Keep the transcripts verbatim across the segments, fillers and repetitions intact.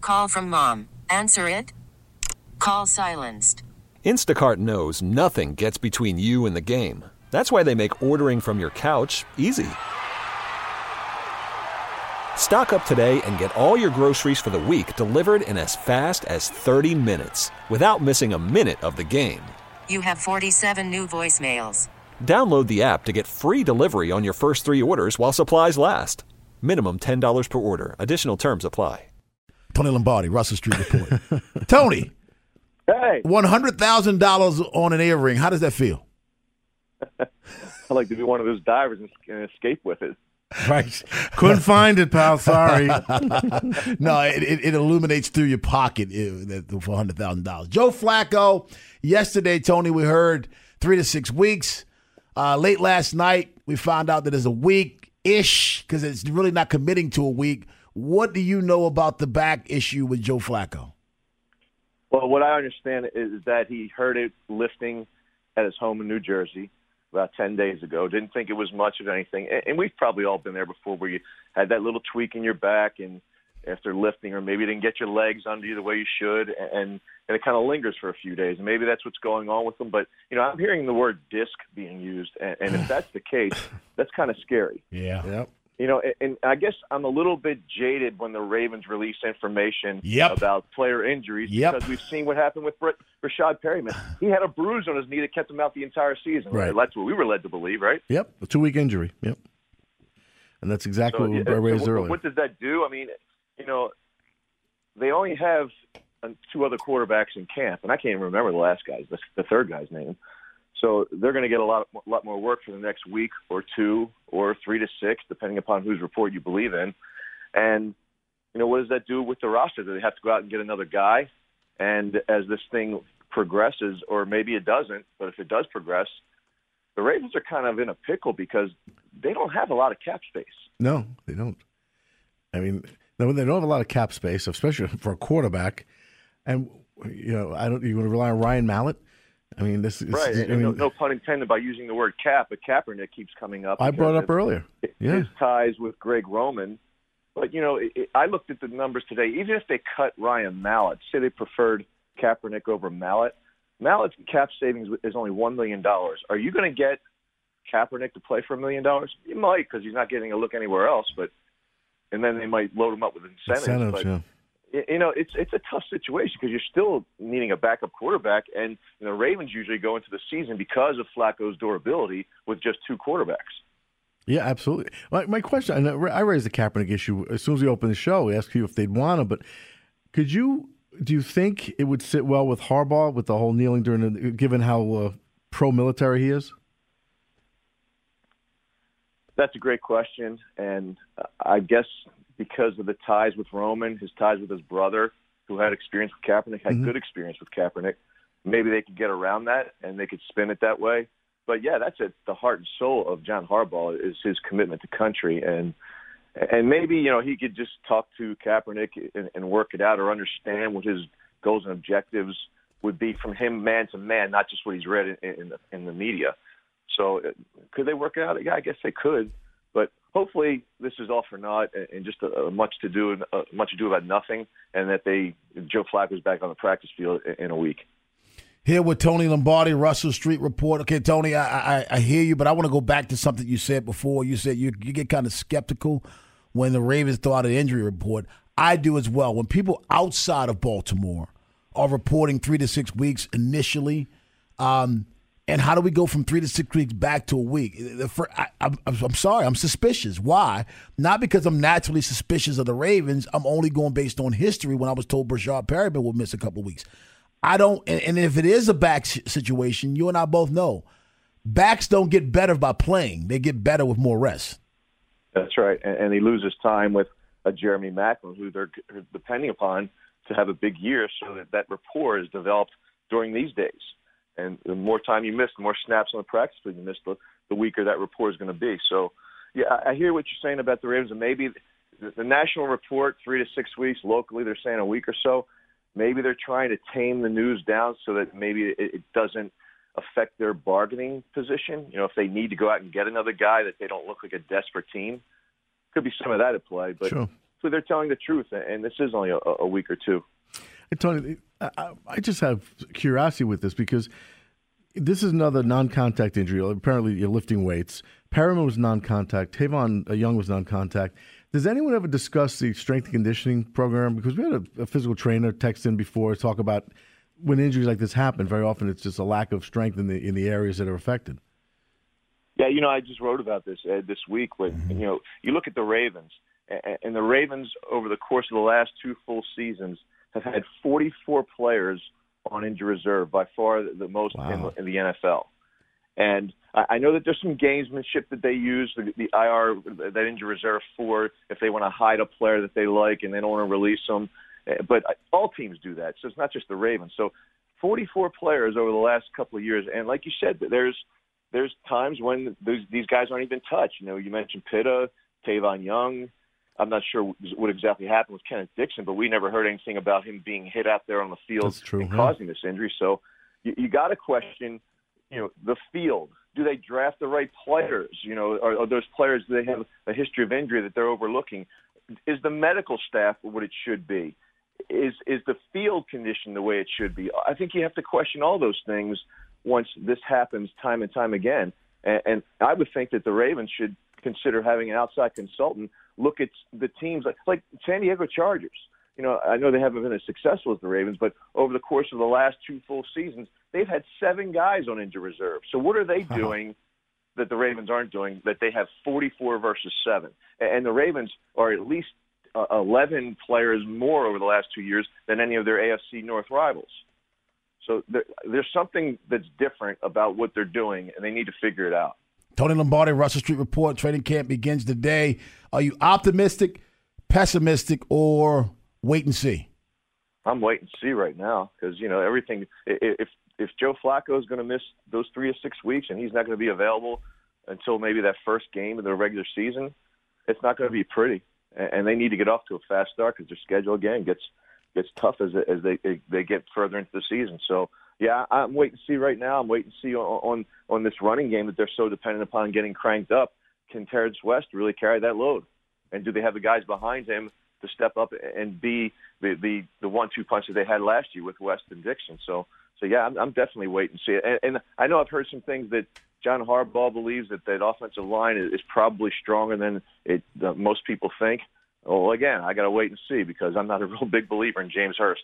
Call from mom. Answer it. Call silenced. Instacart knows nothing gets between you and the game. That's why they make ordering from your couch easy. Stock up today and get all your groceries for the week delivered in as fast as thirty minutes without missing a minute of the game. You have forty-seven new voicemails. Download the app to get free delivery on your first three orders while supplies last. Minimum ten dollars per order. Additional terms apply. Tony Lombardi, Russell Street Report. Tony. Hey. one hundred thousand dollars on an earring. How does that feel? I like to be one of those divers and escape with it. Right. Couldn't find it, pal. Sorry. No, it, it, it illuminates through your pocket for one hundred thousand dollars. Joe Flacco, yesterday, Tony, we heard three to six weeks. Uh, late last night, we found out that it's a week-ish because it's really not committing to a week. What do you know about the back issue with Joe Flacco? Well, what I understand is that he hurt it lifting at his home in New Jersey about ten days ago. Didn't think it was much of anything. And we've probably all been there before where you had that little tweak in your back and after lifting, or maybe you didn't get your legs under you the way you should, and, and it kind of lingers for a few days. And maybe that's what's going on with him. But, you know, I'm hearing the word disc being used, and, and if that's the case, that's kind of scary. Yeah. Yep. You know, and I guess I'm a little bit jaded when the Ravens release information yep. about player injuries yep. because we've seen what happened with Brett, Rashad Perryman. He had a bruise on his knee that kept him out the entire season. Right. That's what we were led to believe, right? Yep, a two-week injury. Yep. And that's exactly So, what yeah, we raised so earlier. What does that do? I mean, you know, they only have two other quarterbacks in camp, and I can't even remember the last guy's, the, the third guy's name. So they're going to get a lot, a lot more work for the next week or two or three to six, depending upon whose report you believe in. And, you know, what does that do with the roster? Do they have to go out and get another guy? And as this thing progresses, or maybe it doesn't, but if it does progress, the Ravens are kind of in a pickle because they don't have a lot of cap space. No, they don't. I mean, no, they don't have a lot of cap space, especially for a quarterback. And, you know, I don't. You want to rely on Ryan Mallett? I mean, this is right. I And mean, no, no pun intended by using the word cap, but Kaepernick keeps coming up. I brought because up earlier. Yeah. His ties with Greg Roman. But, you know, it, it, I looked at the numbers today. Even if they cut Ryan Mallett, say they preferred Kaepernick over Mallett, Mallett's cap savings is only one million dollars. Are you going to get Kaepernick to play for a million dollars? You might, because he's not getting a look anywhere else. But and then they might load him up with incentives. Incentives, but, yeah. You know, it's it's a tough situation because you're still needing a backup quarterback, and you know, Ravens usually go into the season because of Flacco's durability with just two quarterbacks. Yeah, absolutely. My, my question, and I raised the Kaepernick issue as soon as we opened the show. We asked you if they'd want him, but could you, do you think it would sit well with Harbaugh with the whole kneeling during the, given how uh, pro-military he is? That's a great question, and I guess because of the ties with Roman, his ties with his brother, who had experience with Kaepernick, had mm-hmm. good experience with Kaepernick, maybe they could get around that and they could spin it that way. But, yeah, that's at the heart and soul of John Harbaugh is his commitment to country. And and maybe, you know, he could just talk to Kaepernick and, and work it out or understand what his goals and objectives would be from him man to man, not just what he's read in, in, the, in the media. So could they work it out? Yeah, I guess they could. But hopefully this is all for naught and just a, a much to do, uh, much to do about nothing, and that they Joe Flacco's back on the practice field in, in a week. Here with Tony Lombardi, Russell Street Report. Okay, Tony, I, I, I hear you, but I want to go back to something you said before. You said you, you get kind of skeptical when the Ravens throw out an injury report. I do as well. When people outside of Baltimore are reporting three to six weeks initially, um, and how do we go from three to six weeks back to a week? I, I'm, I'm sorry, I'm suspicious. Why? Not because I'm naturally suspicious of the Ravens. I'm only going based on history when I was told Rashad Perryman will miss a couple of weeks. I don't, and, and if it is a back situation, you and I both know, backs don't get better by playing. They get better with more rest. That's right, and, and he loses time with a Jeremy Maclin, who they're depending upon to have a big year so that that rapport is developed during these days. And the more time you miss, the more snaps on the practice field you miss, the, the weaker that rapport is going to be. So, yeah, I, I hear what you're saying about the Ravens, and maybe the, the national report, three to six weeks, locally they're saying a week or so. Maybe they're trying to tame the news down so that maybe it, it doesn't affect their bargaining position. You know, if they need to go out and get another guy, that they don't look like a desperate team. Could be some of that at play. But, sure. hopefully they're telling the truth, and this is only a, a week or two. Hey, Tony, I, I just have curiosity with this because this is another non-contact injury. Apparently, you're lifting weights. Perriman was non-contact. Tavon Young was non-contact. Does anyone ever discuss the strength and conditioning program? Because we had a, a physical trainer text in before talk about when injuries like this happen. Very often, it's just a lack of strength in the in the areas that are affected. Yeah, you know, I just wrote about this Ed, this week. With you know, you look at the Ravens, and the Ravens over the course of the last two full seasons have had forty-four players on injury reserve, by far the most wow. in, the, in the N F L. And I know that there's some gamesmanship that they use the, the I R, that injury reserve for, if they want to hide a player that they like and they don't want to release them. But all teams do that, so it's not just the Ravens. So forty-four players over the last couple of years, and like you said, there's there's times when these guys aren't even touched. You know, you mentioned Pitta, Tavon Young. I'm not sure what exactly happened with Kenneth Dixon, but we never heard anything about him being hit out there on the field That's true, and huh? causing this injury. So you, you got to question, you know, the field. Do they draft the right players? You know, are, are those players, do they have a history of injury that they're overlooking? Is the medical staff what it should be? Is is the field condition the way it should be? I think you have to question all those things once this happens time and time again. And, and I would think that the Ravens should consider having an outside consultant look at the teams like, like San Diego Chargers. You know, I know they haven't been as successful as the Ravens, but over the course of the last two full seasons, they've had seven guys on injury reserve. So what are they doing that the Ravens aren't doing, that they have forty-four versus seven? And the Ravens are at least uh, eleven players more over the last two years than any of their A F C North rivals. So there, there's something that's different about what they're doing, and they need to figure it out. Tony Lombardi, Russell Street Report. Training camp begins today. Are you optimistic, pessimistic, or wait and see? I'm wait and see right now because, you know, everything – if if Joe Flacco is going to miss those three to six weeks and he's not going to be available until maybe that first game of the regular season, it's not going to be pretty. And they need to get off to a fast start because their schedule, again, gets gets tough as as they they get further into the season. So, yeah, I'm waiting to see right now. I'm waiting to see on, on, on this running game that they're so dependent upon getting cranked up. Can Terrence West really carry that load? And do they have the guys behind him to step up and be the the, the one two punch that they had last year with West and Dixon? So, so yeah, I'm, I'm definitely waiting to see it. And, and I know I've heard some things that John Harbaugh believes that that offensive line is, is probably stronger than it uh, most people think. Well, again, I got to wait and see because I'm not a real big believer in James Hurst.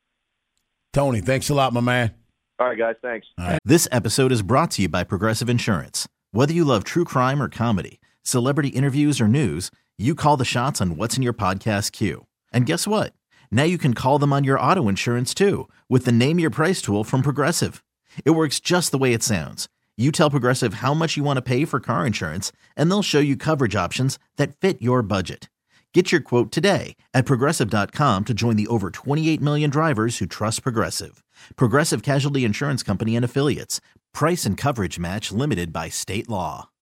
Tony, thanks a lot, my man. All right, guys, thanks. Right. This episode is brought to you by Progressive Insurance. Whether you love true crime or comedy, celebrity interviews or news, you call the shots on what's in your podcast queue. And guess what? Now you can call them on your auto insurance too with the Name Your Price tool from Progressive. It works just the way it sounds. You tell Progressive how much you want to pay for car insurance, and they'll show you coverage options that fit your budget. Get your quote today at Progressive dot com to join the over twenty-eight million drivers who trust Progressive. Progressive Casualty Insurance Company and Affiliates. Price and coverage match limited by state law.